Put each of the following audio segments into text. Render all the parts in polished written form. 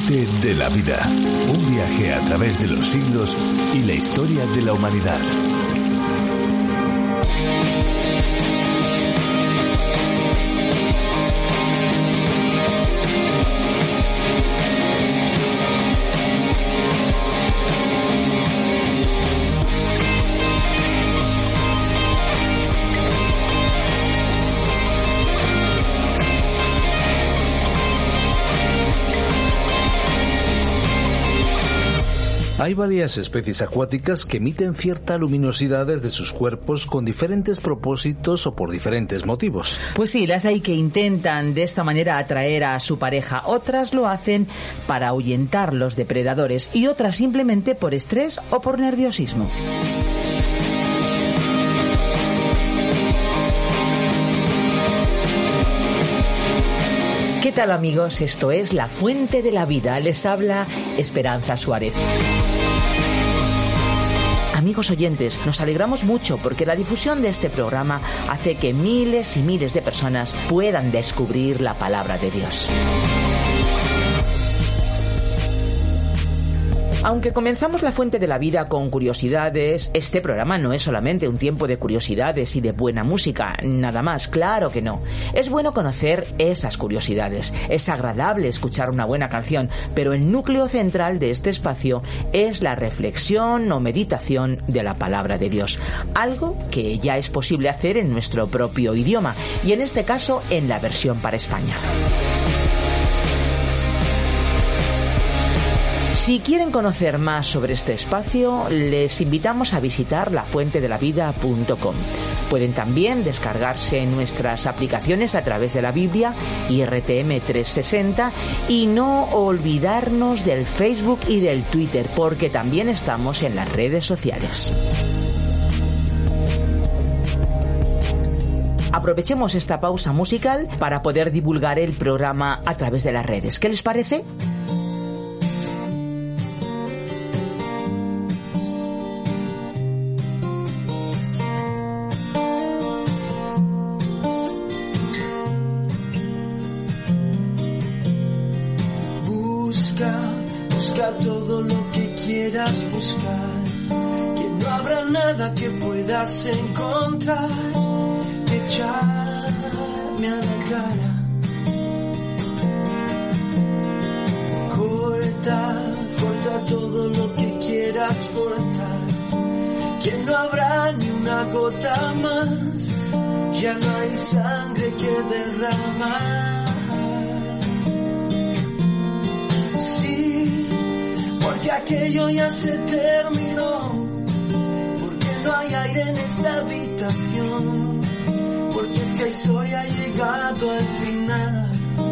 Fuente de la vida. Un viaje a través de los siglos y la historia de la humanidad. Hay varias especies acuáticas que emiten cierta luminosidad desde sus cuerpos con diferentes propósitos o por diferentes motivos. Pues sí, las hay que intentan de esta manera atraer a su pareja. Otras lo hacen para ahuyentar los depredadores y otras simplemente por estrés o por nerviosismo. ¿Qué tal, amigos? Esto es La Fuente de la Vida. Les habla Esperanza Suárez. Amigos oyentes, nos alegramos mucho porque la difusión de este programa hace que miles y miles de personas puedan descubrir la palabra de Dios. Aunque comenzamos La Fuente de la Vida con curiosidades, este programa no es solamente un tiempo de curiosidades y de buena música, nada más, claro que no. Es bueno conocer esas curiosidades, es agradable escuchar una buena canción, pero el núcleo central de este espacio es la reflexión o meditación de la palabra de Dios, algo que ya es posible hacer en nuestro propio idioma, y en este caso en la versión para España. Si quieren conocer más sobre este espacio, les invitamos a visitar lafuentedelavida.com. Pueden también descargarse nuestras aplicaciones a través de la Biblia y RTM 360 y no olvidarnos del Facebook y del Twitter, porque también estamos en las redes sociales. Aprovechemos esta pausa musical para poder divulgar el programa a través de las redes. ¿Qué les parece? Todo lo que quieras buscar, que no habrá nada que puedas encontrar, echarme a la cara, corta todo lo que quieras cortar, que no habrá ni una gota más, ya no hay sangre que derramar. Sí, porque aquello ya se terminó, porque no hay aire en esta habitación, porque esta historia ha llegado al final.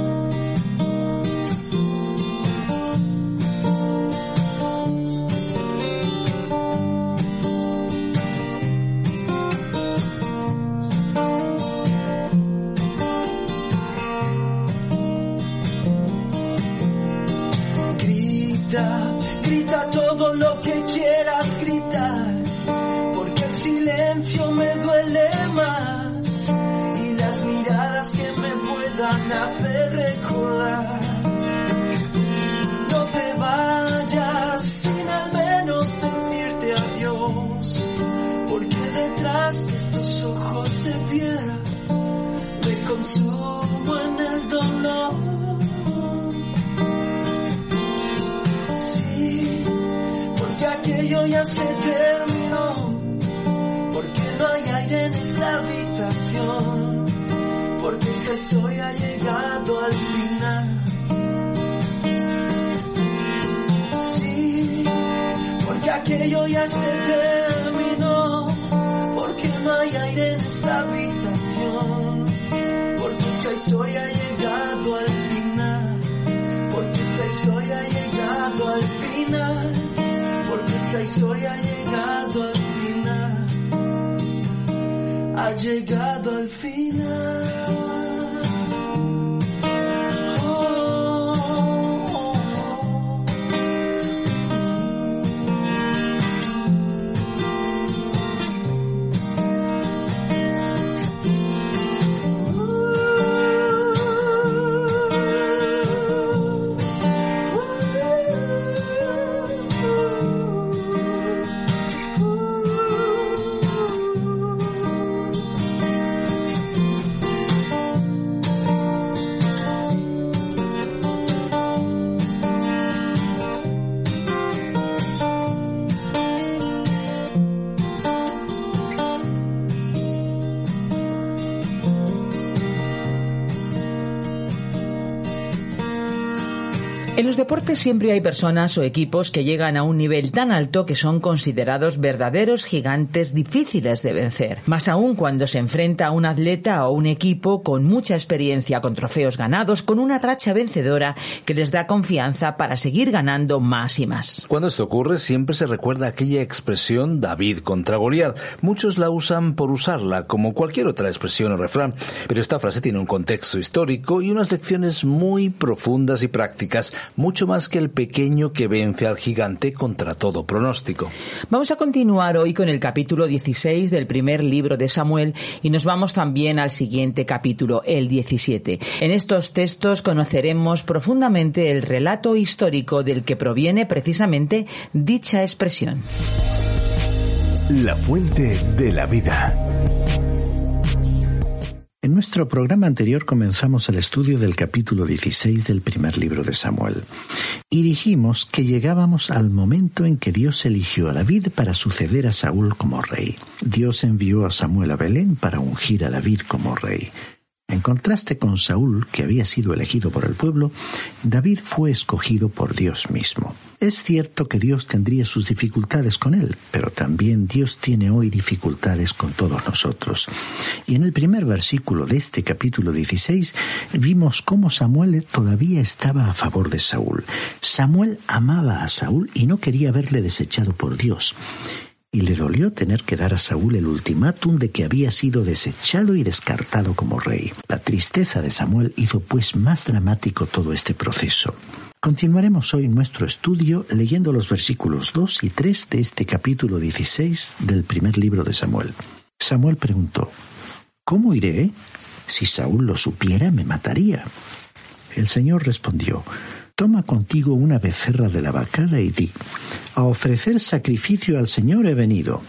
Grita todo lo que quieras gritar, porque el silencio me duele más y las miradas que me puedan hacer recordar. No te vayas sin al menos decirte adiós, porque detrás de estos ojos de piedra me consumo en el dolor. Sí, porque aquello ya se terminó, porque no hay aire en esta habitación, porque esta historia ha llegado al final. Sí, porque aquello ya se terminó, porque no hay aire en esta habitación, porque esta historia ha llegado al final. Porque esta historia ha llegado al final, porque esta historia ha llegado al final, ha llegado al final. En los deportes siempre hay personas o equipos que llegan a un nivel tan alto que son considerados verdaderos gigantes difíciles de vencer. Más aún cuando se enfrenta a un atleta o un equipo con mucha experiencia, con trofeos ganados, con una racha vencedora que les da confianza para seguir ganando más y más. Cuando esto ocurre siempre se recuerda aquella expresión David contra Goliat. Muchos la usan por usarla, como cualquier otra expresión o refrán, pero esta frase tiene un contexto histórico y unas lecciones muy profundas y prácticas, mucho más que el pequeño que vence al gigante contra todo pronóstico. Vamos a continuar hoy con el capítulo 16 del primer libro de Samuel y nos vamos también al siguiente capítulo, el 17. En estos textos conoceremos profundamente el relato histórico del que proviene precisamente dicha expresión. La fuente de la vida. En nuestro programa anterior comenzamos el estudio del capítulo 16 del primer libro de Samuel y dijimos que llegábamos al momento en que Dios eligió a David para suceder a Saúl como rey. Dios envió a Samuel a Belén para ungir a David como rey. En contraste con Saúl, que había sido elegido por el pueblo, David fue escogido por Dios mismo. Es cierto que Dios tendría sus dificultades con él, pero también Dios tiene hoy dificultades con todos nosotros. Y en el primer versículo de este capítulo 16 vimos cómo Samuel todavía estaba a favor de Saúl. Samuel amaba a Saúl y no quería verle desechado por Dios. Y le dolió tener que dar a Saúl el ultimátum de que había sido desechado y descartado como rey. La tristeza de Samuel hizo pues más dramático todo este proceso. Continuaremos hoy nuestro estudio leyendo los versículos 2 y 3 de este capítulo 16 del primer libro de Samuel. Samuel preguntó: ¿Cómo iré? Si Saúl lo supiera, me mataría. El Señor respondió: Toma contigo una becerra de la vacada y di: a ofrecer sacrificio al Señor he venido.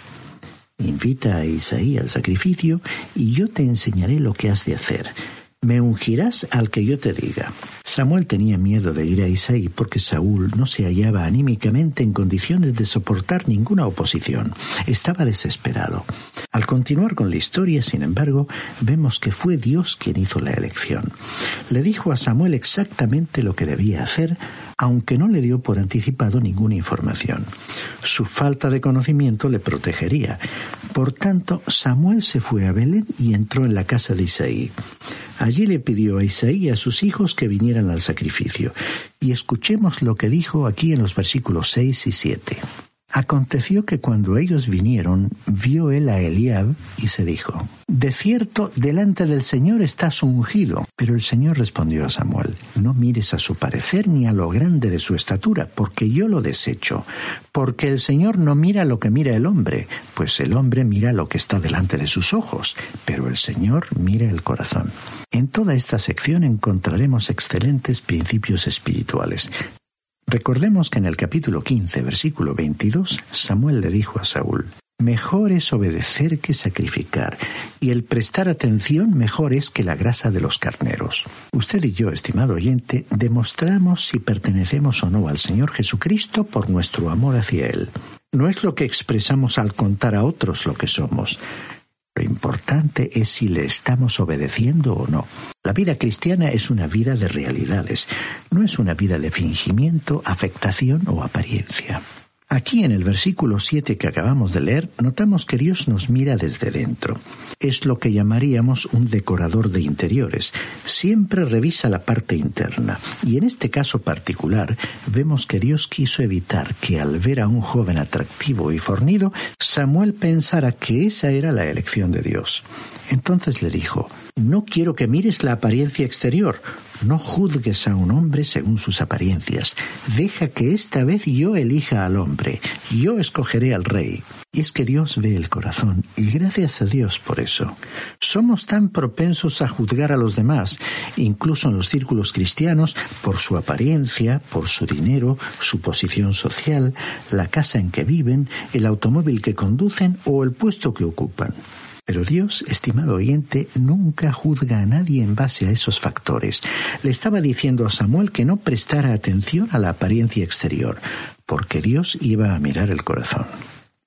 Invita a Isaí al sacrificio y yo te enseñaré lo que has de hacer. Me ungirás al que yo te diga. Samuel tenía miedo de ir a Isaí porque Saúl no se hallaba anímicamente en condiciones de soportar ninguna oposición. Estaba desesperado. Al continuar con la historia, sin embargo, vemos que fue Dios quien hizo la elección. Le dijo a Samuel exactamente lo que debía hacer, aunque no le dio por anticipado ninguna información. Su falta de conocimiento le protegería. Por tanto, Samuel se fue a Belén y entró en la casa de Isaí. Allí le pidió a Isaí y a sus hijos que vinieran al sacrificio. Y escuchemos lo que dijo aquí en los versículos 6 y 7. Aconteció que cuando ellos vinieron, vio él a Eliab y se dijo: de cierto, delante del Señor estás ungido. Pero el Señor respondió a Samuel: no mires a su parecer ni a lo grande de su estatura, porque yo lo desecho. Porque el Señor no mira lo que mira el hombre, pues el hombre mira lo que está delante de sus ojos, pero el Señor mira el corazón. En toda esta sección encontraremos excelentes principios espirituales. Recordemos que en el capítulo 15, versículo 22, Samuel le dijo a Saúl: mejor es obedecer que sacrificar, y el prestar atención mejor es que la grasa de los carneros. Usted y yo, estimado oyente, demostramos si pertenecemos o no al Señor Jesucristo por nuestro amor hacia Él. No es lo que expresamos al contar a otros lo que somos. Lo importante es si le estamos obedeciendo o no. La vida cristiana es una vida de realidades, no es una vida de fingimiento, afectación o apariencia. Aquí en el versículo 7 que acabamos de leer, notamos que Dios nos mira desde dentro. Es lo que llamaríamos un decorador de interiores. Siempre revisa la parte interna. Y en este caso particular, vemos que Dios quiso evitar que al ver a un joven atractivo y fornido, Samuel pensara que esa era la elección de Dios. Entonces le dijo: no quiero que mires la apariencia exterior. No juzgues a un hombre según sus apariencias. Deja que esta vez yo elija al hombre. Yo escogeré al rey. Y es que Dios ve el corazón, y gracias a Dios por eso. Somos tan propensos a juzgar a los demás, incluso en los círculos cristianos, por su apariencia, por su dinero, su posición social, la casa en que viven, el automóvil que conducen o el puesto que ocupan. Pero Dios, estimado oyente, nunca juzga a nadie en base a esos factores. Le estaba diciendo a Samuel que no prestara atención a la apariencia exterior, porque Dios iba a mirar el corazón.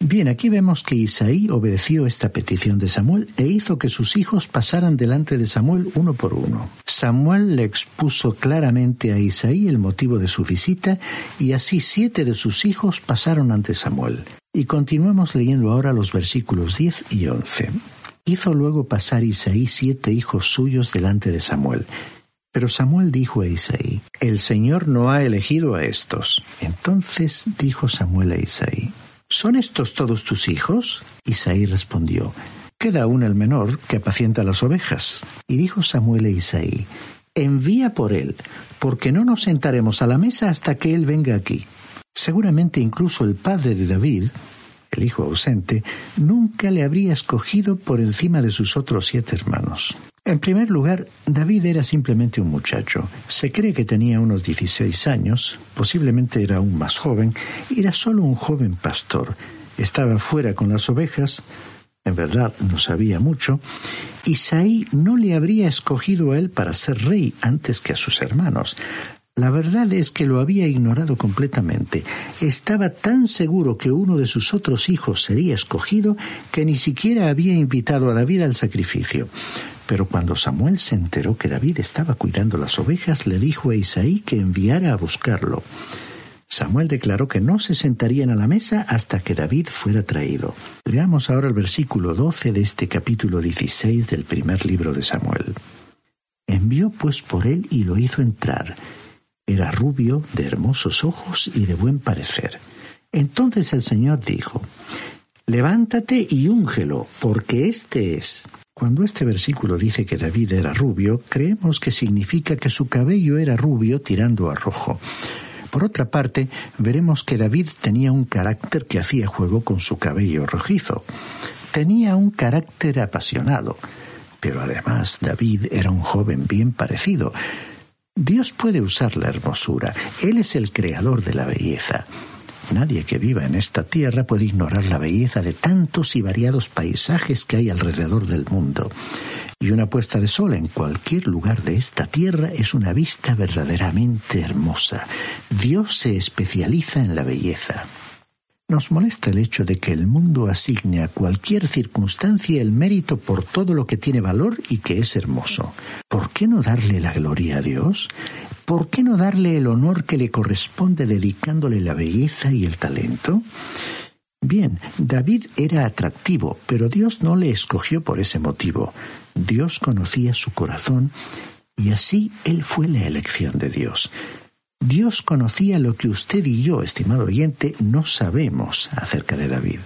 Bien, aquí vemos que Isaí obedeció esta petición de Samuel e hizo que sus hijos pasaran delante de Samuel uno por uno. Samuel le expuso claramente a Isaí el motivo de su visita y así 7 de sus hijos pasaron ante Samuel. Y continuamos leyendo ahora los versículos 10 y 11. Hizo luego pasar Isaí 7 hijos suyos delante de Samuel. Pero Samuel dijo a Isaí: «El Señor no ha elegido a estos». Entonces dijo Samuel a Isaí: «¿Son estos todos tus hijos?» Isaí respondió: «Queda aún el menor que apacienta las ovejas». Y dijo Samuel a Isaí: «Envía por él, porque no nos sentaremos a la mesa hasta que él venga aquí». Seguramente incluso el padre de David, el hijo ausente, nunca le habría escogido por encima de sus otros 7 hermanos. En primer lugar, David era simplemente un muchacho. Se cree que tenía unos 16 años, posiblemente era aún más joven, era solo un joven pastor. Estaba fuera con las ovejas, en verdad no sabía mucho. Isaí no le habría escogido a él para ser rey antes que a sus hermanos. La verdad es que lo había ignorado completamente. Estaba tan seguro que uno de sus otros hijos sería escogido que ni siquiera había invitado a David al sacrificio. Pero cuando Samuel se enteró que David estaba cuidando las ovejas, le dijo a Isaí que enviara a buscarlo. Samuel declaró que no se sentarían a la mesa hasta que David fuera traído. Leamos ahora el versículo 12 de este capítulo 16 del primer libro de Samuel. Envió pues por él y lo hizo entrar. Era rubio, de hermosos ojos y de buen parecer. Entonces el Señor dijo: «Levántate y úngelo, porque este es». Cuando este versículo dice que David era rubio, creemos que significa que su cabello era rubio tirando a rojo. Por otra parte, veremos que David tenía un carácter que hacía juego con su cabello rojizo. Tenía un carácter apasionado, pero además David era un joven bien parecido. Dios puede usar la hermosura. Él es el creador de la belleza. Nadie que viva en esta tierra puede ignorar la belleza de tantos y variados paisajes que hay alrededor del mundo. Y una puesta de sol en cualquier lugar de esta tierra es una vista verdaderamente hermosa. Dios se especializa en la belleza. Nos molesta el hecho de que el mundo asigne a cualquier circunstancia el mérito por todo lo que tiene valor y que es hermoso. ¿Por qué no darle la gloria a Dios? ¿Por qué no darle el honor que le corresponde dedicándole la belleza y el talento? Bien, David era atractivo, pero Dios no le escogió por ese motivo. Dios conocía su corazón y así él fue la elección de Dios. Dios conocía lo que usted y yo, estimado oyente, no sabemos acerca de David.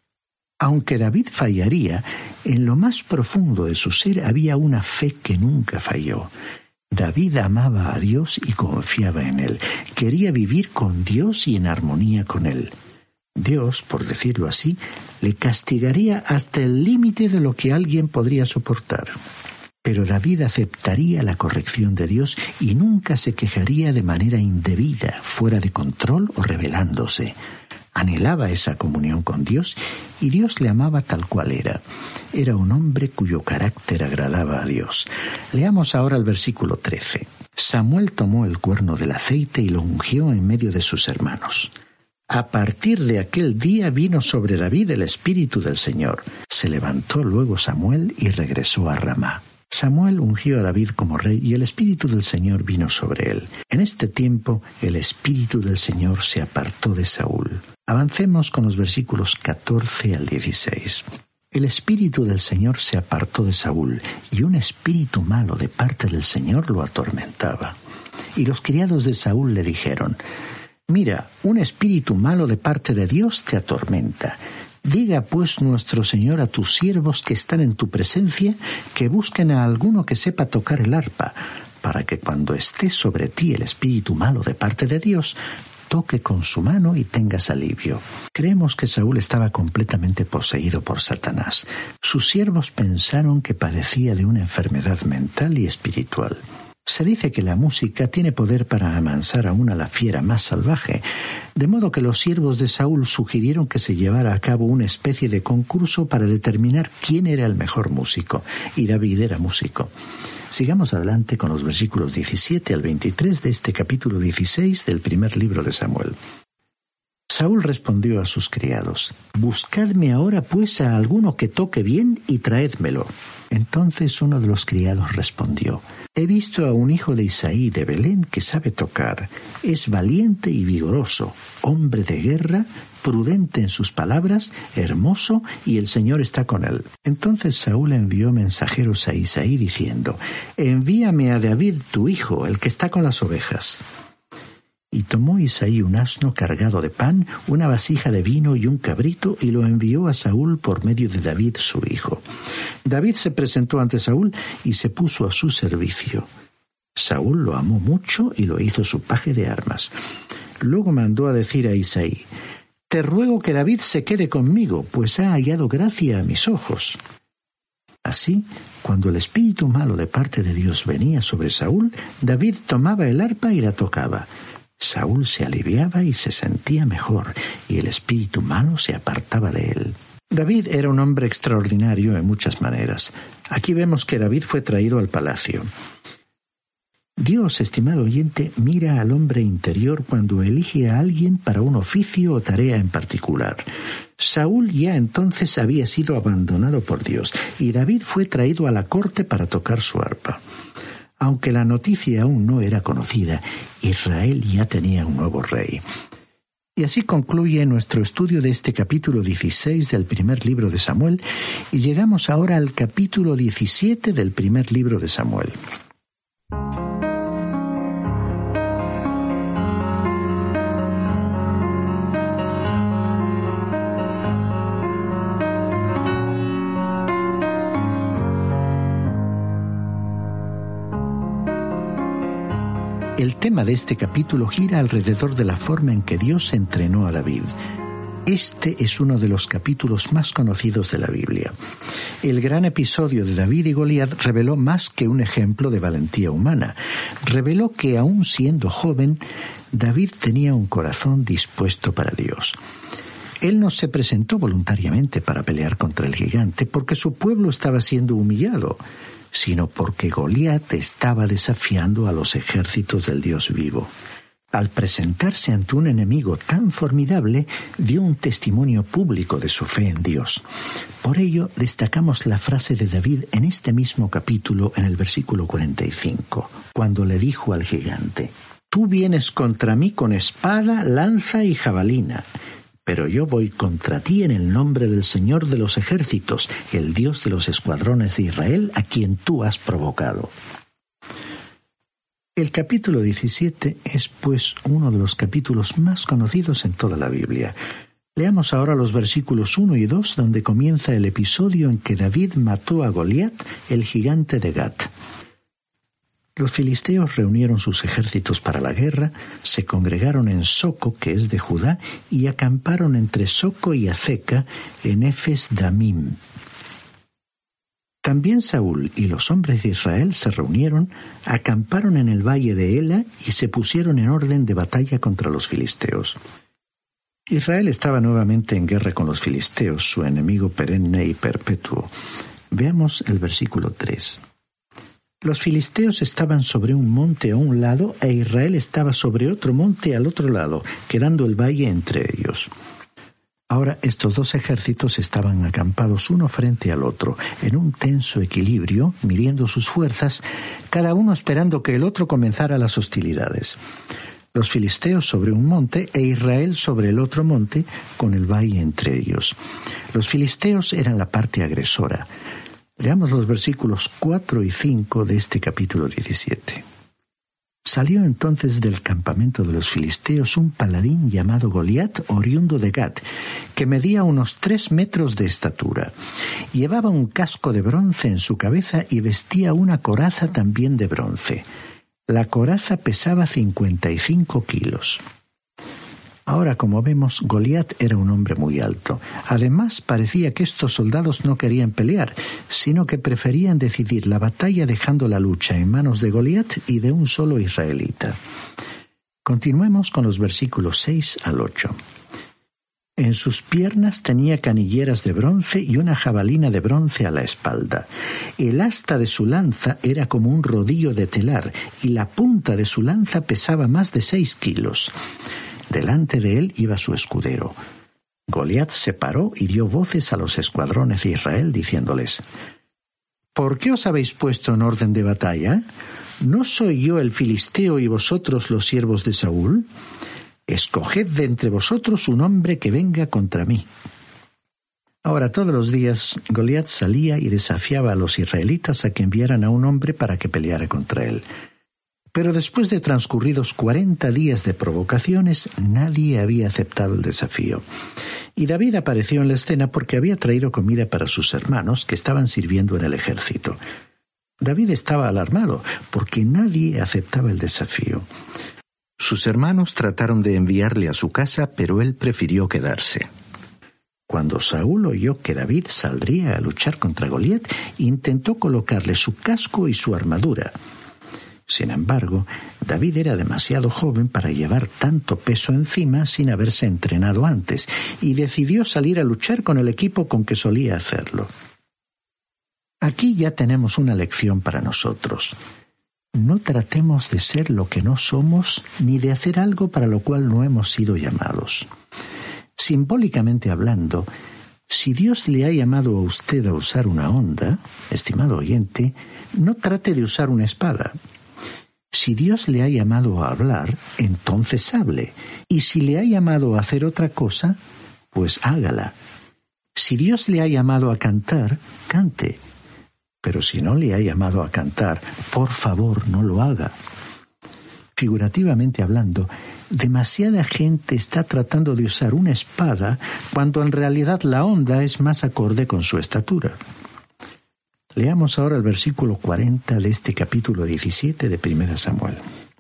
Aunque David fallaría, en lo más profundo de su ser había una fe que nunca falló. David amaba a Dios y confiaba en Él. Quería vivir con Dios y en armonía con Él. Dios, por decirlo así, le castigaría hasta el límite de lo que alguien podría soportar. Pero David aceptaría la corrección de Dios y nunca se quejaría de manera indebida, fuera de control o rebelándose. Anhelaba esa comunión con Dios y Dios le amaba tal cual era. Era un hombre cuyo carácter agradaba a Dios. Leamos ahora el versículo 13. Samuel tomó el cuerno del aceite y lo ungió en medio de sus hermanos. A partir de aquel día vino sobre David el Espíritu del Señor. Se levantó luego Samuel y regresó a Ramá. Samuel ungió a David como rey y el Espíritu del Señor vino sobre él. En este tiempo el Espíritu del Señor se apartó de Saúl. Avancemos con los versículos 14 al 16. El Espíritu del Señor se apartó de Saúl y un espíritu malo de parte del Señor lo atormentaba. Y los criados de Saúl le dijeron: «Mira, un espíritu malo de parte de Dios te atormenta. Diga pues nuestro Señor a tus siervos que están en tu presencia que busquen a alguno que sepa tocar el arpa, para que cuando esté sobre ti el espíritu malo de parte de Dios, toque con su mano y tengas alivio». Creemos que Saúl estaba completamente poseído por Satanás. Sus siervos pensaron que padecía de una enfermedad mental y espiritual. Se dice que la música tiene poder para amansar aún a la fiera más salvaje, de modo que los siervos de Saúl sugirieron que se llevara a cabo una especie de concurso para determinar quién era el mejor músico, y David era músico. Sigamos adelante con los versículos 17 al 23 de este capítulo 16 del primer libro de Samuel. Saúl respondió a sus criados: «Buscadme ahora pues a alguno que toque bien y traédmelo». Entonces uno de los criados respondió: «He visto a un hijo de Isaí de Belén que sabe tocar. Es valiente y vigoroso, hombre de guerra, prudente en sus palabras, hermoso, y el Señor está con él». Entonces Saúl envió mensajeros a Isaí diciendo: «Envíame a David tu hijo, el que está con las ovejas». Y tomó Isaí un asno cargado de pan, una vasija de vino y un cabrito, y lo envió a Saúl por medio de David su hijo. David se presentó ante Saúl y se puso a su servicio. Saúl lo amó mucho y lo hizo su paje de armas. Luego mandó a decir a Isaí: «Te ruego que David se quede conmigo, pues ha hallado gracia a mis ojos». Así, cuando el espíritu malo de parte de Dios venía sobre Saúl, David tomaba el arpa y la tocaba. Saúl se aliviaba y se sentía mejor, y el espíritu malo se apartaba de él. David era un hombre extraordinario en muchas maneras. Aquí vemos que David fue traído al palacio. Dios, estimado oyente, mira al hombre interior cuando elige a alguien para un oficio o tarea en particular. Saúl ya entonces había sido abandonado por Dios, y David fue traído a la corte para tocar su arpa. Aunque la noticia aún no era conocida, Israel ya tenía un nuevo rey. Y así concluye nuestro estudio de este capítulo 16 del primer libro de Samuel, y llegamos ahora al capítulo 17 del primer libro de Samuel. El tema de este capítulo gira alrededor de la forma en que Dios entrenó a David. Este es uno de los capítulos más conocidos de la Biblia. El gran episodio de David y Goliat reveló más que un ejemplo de valentía humana. Reveló que, aun siendo joven, David tenía un corazón dispuesto para Dios. Él no se presentó voluntariamente para pelear contra el gigante porque su pueblo estaba siendo humillado, sino porque Goliat estaba desafiando a los ejércitos del Dios vivo. Al presentarse ante un enemigo tan formidable, dio un testimonio público de su fe en Dios. Por ello, destacamos la frase de David en este mismo capítulo, en el versículo 45, cuando le dijo al gigante: «Tú vienes contra mí con espada, lanza y jabalina, pero yo voy contra ti en el nombre del Señor de los ejércitos, el Dios de los escuadrones de Israel, a quien tú has provocado». El capítulo 17 es, pues, uno de los capítulos más conocidos en toda la Biblia. Leamos ahora los versículos 1 y 2, donde comienza el episodio en que David mató a Goliat, el gigante de Gat. Los filisteos reunieron sus ejércitos para la guerra, se congregaron en Soco, que es de Judá, y acamparon entre Soco y Azeca, en Efes Damim. También Saúl y los hombres de Israel se reunieron, acamparon en el valle de Ela y se pusieron en orden de batalla contra los filisteos. Israel estaba nuevamente en guerra con los filisteos, su enemigo perenne y perpetuo. Veamos el versículo 3. Los filisteos estaban sobre un monte a un lado e Israel estaba sobre otro monte al otro lado, quedando el valle entre ellos. Ahora estos dos ejércitos estaban acampados uno frente al otro, en un tenso equilibrio, midiendo sus fuerzas, cada uno esperando que el otro comenzara las hostilidades. Los filisteos sobre un monte e Israel sobre el otro monte, con el valle entre ellos. Los filisteos eran la parte agresora. Leamos los versículos 4 y 5 de este capítulo 17. Salió entonces del campamento de los filisteos un paladín llamado Goliat, oriundo de Gat, que medía unos 3 metros de estatura. Llevaba un casco de bronce en su cabeza y vestía una coraza también de bronce. La coraza pesaba 55 kilos. Ahora, como vemos, Goliat era un hombre muy alto. Además, parecía que estos soldados no querían pelear, sino que preferían decidir la batalla dejando la lucha en manos de Goliat y de un solo israelita. Continuemos con los versículos 6 al 8. En sus piernas tenía canilleras de bronce y una jabalina de bronce a la espalda. El asta de su lanza era como un rodillo de telar y la punta de su lanza pesaba más de 6 kilos. Delante de él iba su escudero. Goliat se paró y dio voces a los escuadrones de Israel, diciéndoles: ¿Por qué os habéis puesto en orden de batalla? ¿No soy yo el filisteo y vosotros los siervos de Saúl? Escoged de entre vosotros un hombre que venga contra mí. Ahora, todos los días, Goliat salía y desafiaba a los israelitas a que enviaran a un hombre para que peleara contra él. Pero después de transcurridos 40 días de provocaciones, nadie había aceptado el desafío. Y David apareció en la escena porque había traído comida para sus hermanos que estaban sirviendo en el ejército. David estaba alarmado porque nadie aceptaba el desafío. Sus hermanos trataron de enviarle a su casa, pero él prefirió quedarse. Cuando Saúl oyó que David saldría a luchar contra Goliat, intentó colocarle su casco y su armadura. Sin embargo, David era demasiado joven para llevar tanto peso encima sin haberse entrenado antes, y decidió salir a luchar con el equipo con que solía hacerlo. Aquí ya tenemos una lección para nosotros. No tratemos de ser lo que no somos, ni de hacer algo para lo cual no hemos sido llamados. Simbólicamente hablando, si Dios le ha llamado a usted a usar una honda, estimado oyente, no trate de usar una espada. Si Dios le ha llamado a hablar, entonces hable. Y si le ha llamado a hacer otra cosa, pues hágala. Si Dios le ha llamado a cantar, cante. Pero si no le ha llamado a cantar, por favor, no lo haga. Figurativamente hablando, demasiada gente está tratando de usar una espada cuando en realidad la honda es más acorde con su estatura. Leamos ahora el versículo 40 de este capítulo 17 de 1 Samuel.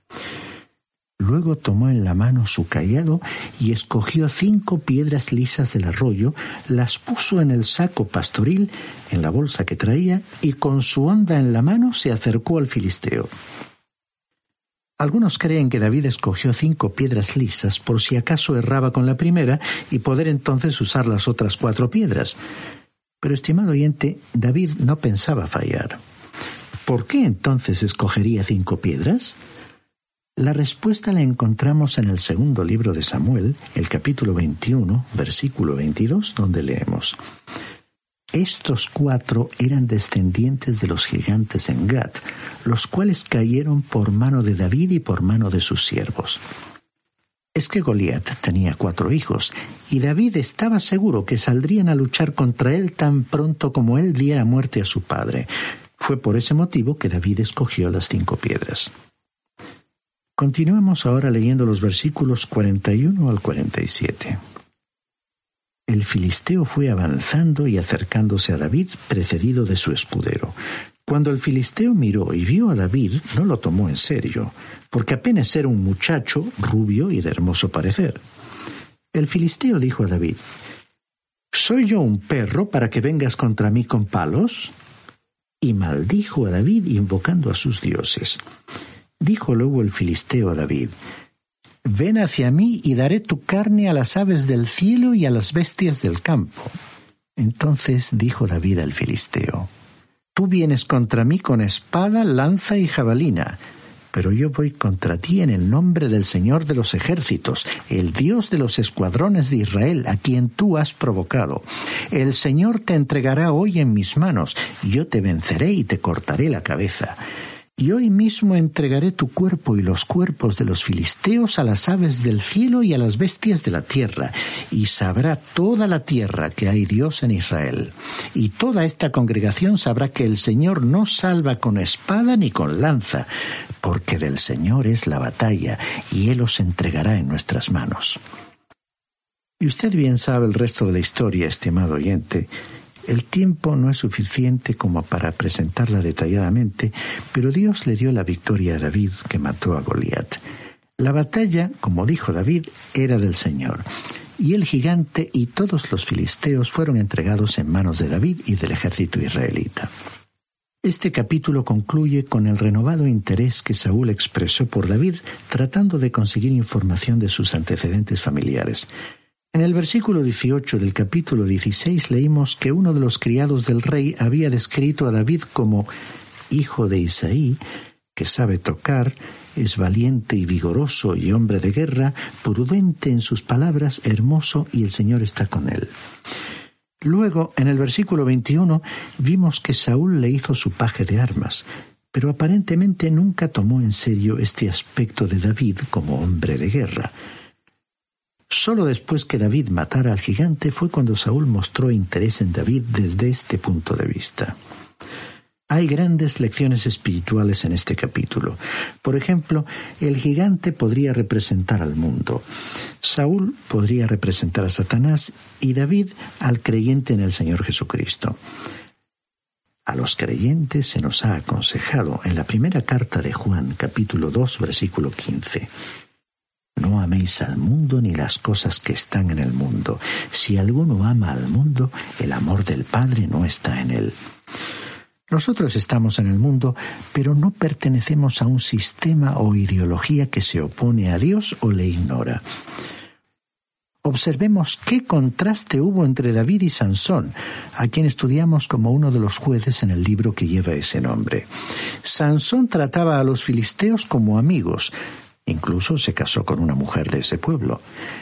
Luego tomó en la mano su cayado y escogió 5 piedras lisas del arroyo, las puso en el saco pastoril, en la bolsa que traía, y con su honda en la mano se acercó al filisteo. Algunos creen que David escogió 5 piedras lisas por si acaso erraba con la primera y poder entonces usar las otras 4 piedras. Pero, estimado oyente, David no pensaba fallar. ¿Por qué entonces escogería 5 piedras? La respuesta la encontramos en el segundo libro de Samuel, el capítulo 21, versículo 22, donde leemos: Estos 4 eran descendientes de los gigantes en Gat, los cuales cayeron por mano de David y por mano de sus siervos. Es que Goliat tenía 4 hijos, y David estaba seguro que saldrían a luchar contra él tan pronto como él diera muerte a su padre. Fue por ese motivo que David escogió las 5 piedras. Continuamos ahora leyendo los versículos 41 al 47. El filisteo fue avanzando y acercándose a David, precedido de su escudero. Cuando el filisteo miró y vio a David, no lo tomó en serio, porque apenas era un muchacho rubio y de hermoso parecer. El filisteo dijo a David: ¿Soy yo un perro para que vengas contra mí con palos? Y maldijo a David invocando a sus dioses. Dijo luego el filisteo a David: Ven hacia mí y daré tu carne a las aves del cielo y a las bestias del campo. Entonces dijo David al filisteo: Tú vienes contra mí con espada, lanza y jabalina, pero yo voy contra ti en el nombre del Señor de los ejércitos, el Dios de los escuadrones de Israel, a quien tú has provocado. El Señor te entregará hoy en mis manos, yo te venceré y te cortaré la cabeza. Y hoy mismo entregaré tu cuerpo y los cuerpos de los filisteos a las aves del cielo y a las bestias de la tierra, y sabrá toda la tierra que hay Dios en Israel. Y toda esta congregación sabrá que el Señor no salva con espada ni con lanza, porque del Señor es la batalla, y Él os entregará en nuestras manos. Y usted bien sabe el resto de la historia, estimado oyente. El tiempo no es suficiente como para presentarla detalladamente, pero Dios le dio la victoria a David, que mató a Goliat. La batalla, como dijo David, era del Señor, y el gigante y todos los filisteos fueron entregados en manos de David y del ejército israelita. Este capítulo concluye con el renovado interés que Saúl expresó por David, tratando de conseguir información de sus antecedentes familiares. En el versículo 18 del capítulo 16 leímos que uno de los criados del rey había descrito a David como hijo de Isaí, que sabe tocar, es valiente y vigoroso y hombre de guerra, prudente en sus palabras, hermoso, y el Señor está con él. Luego, en el versículo 21, vimos que Saúl le hizo su paje de armas, pero aparentemente nunca tomó en serio este aspecto de David como hombre de guerra. Solo después que David matara al gigante fue cuando Saúl mostró interés en David desde este punto de vista. Hay grandes lecciones espirituales en este capítulo. Por ejemplo, el gigante podría representar al mundo, Saúl podría representar a Satanás y David al creyente en el Señor Jesucristo. A los creyentes se nos ha aconsejado en la primera carta de Juan, capítulo 2, versículo 15. No améis al mundo ni las cosas que están en el mundo. Si alguno ama al mundo, el amor del Padre no está en él. Nosotros estamos en el mundo, pero no pertenecemos a un sistema o ideología que se opone a Dios o le ignora. Observemos qué contraste hubo entre David y Sansón, a quien estudiamos como uno de los jueces en el libro que lleva ese nombre. Sansón trataba a los filisteos como amigos, incluso se casó con una mujer de ese pueblo.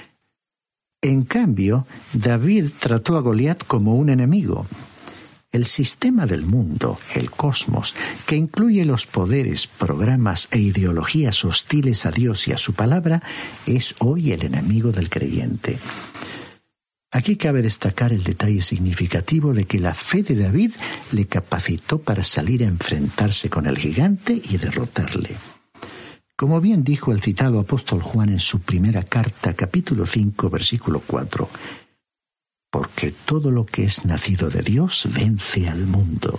En cambio, David trató a Goliat como un enemigo. El sistema del mundo, el cosmos, que incluye los poderes, programas e ideologías hostiles a Dios y a su palabra, es hoy el enemigo del creyente. Aquí cabe destacar el detalle significativo de que la fe de David le capacitó para salir a enfrentarse con el gigante y derrotarle. Como bien dijo el citado apóstol Juan en su primera carta, capítulo 5, versículo 4, porque todo lo que es nacido de Dios vence al mundo.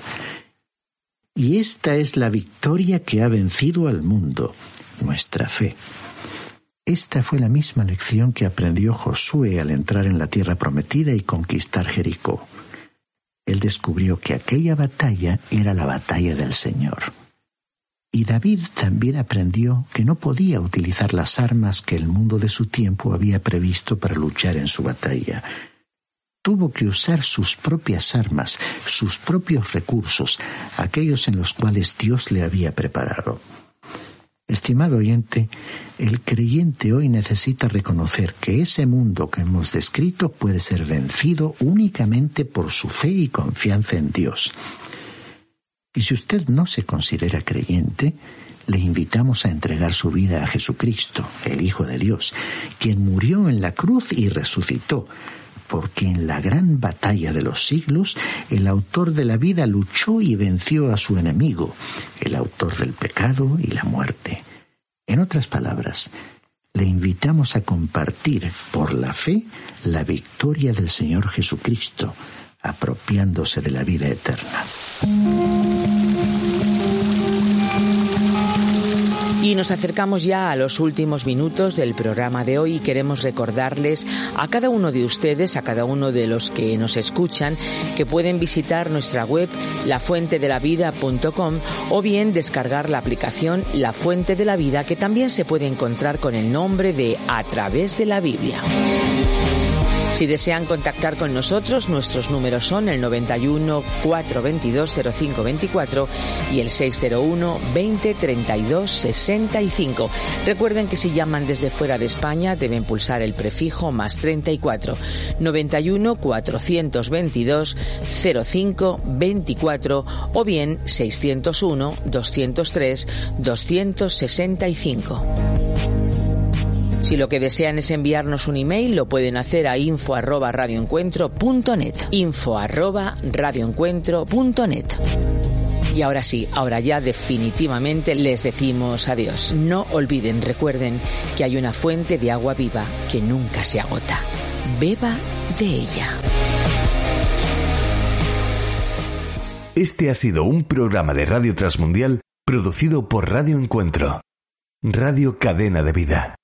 Y esta es la victoria que ha vencido al mundo, nuestra fe. Esta fue la misma lección que aprendió Josué al entrar en la tierra prometida y conquistar Jericó. Él descubrió que aquella batalla era la batalla del Señor. Y David también aprendió que no podía utilizar las armas que el mundo de su tiempo había previsto para luchar en su batalla. Tuvo que usar sus propias armas, sus propios recursos, aquellos en los cuales Dios le había preparado. Estimado oyente, el creyente hoy necesita reconocer que ese mundo que hemos descrito puede ser vencido únicamente por su fe y confianza en Dios. Y si usted no se considera creyente, le invitamos a entregar su vida a Jesucristo, el Hijo de Dios, quien murió en la cruz y resucitó, porque en la gran batalla de los siglos, el autor de la vida luchó y venció a su enemigo, el autor del pecado y la muerte. En otras palabras, le invitamos a compartir por la fe la victoria del Señor Jesucristo, apropiándose de la vida eterna. Y nos acercamos ya a los últimos minutos del programa de hoy y queremos recordarles a cada uno de ustedes, a cada uno de los que nos escuchan, que pueden visitar nuestra web lafuentedelavida.com o bien descargar la aplicación La Fuente de la Vida, que también se puede encontrar con el nombre de A Través de la Biblia. Si desean contactar con nosotros, nuestros números son el 91 422 0524 y el 601 20 32 65. Recuerden que si llaman desde fuera de España deben pulsar el prefijo más 34 91 422 0524 o bien 601 203 265. Si lo que desean es enviarnos un email, lo pueden hacer a info@radioencuentro.net. info@radioencuentro.net. Y ahora sí, ahora ya definitivamente les decimos adiós. No olviden, recuerden que hay una fuente de agua viva que nunca se agota. Beba de ella. Este ha sido un programa de Radio Transmundial producido por Radio Encuentro, Radio Cadena de Vida.